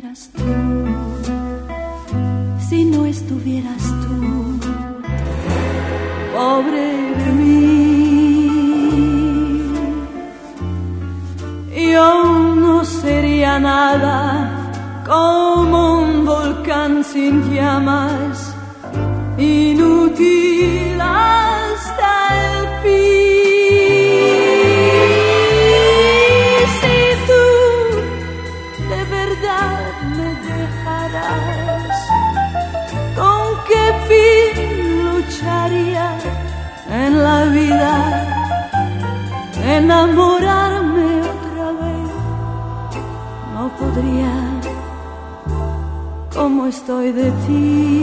estuvieras tú, si no estuvieras tú, pobre de mí, yo no sería nada, como un volcán sin llamas, inútil hasta el fin. Si tú de verdad me dejarás, ¿con qué fin lucharía en la vida? Enamorarme otra vez no podría, como estoy de ti.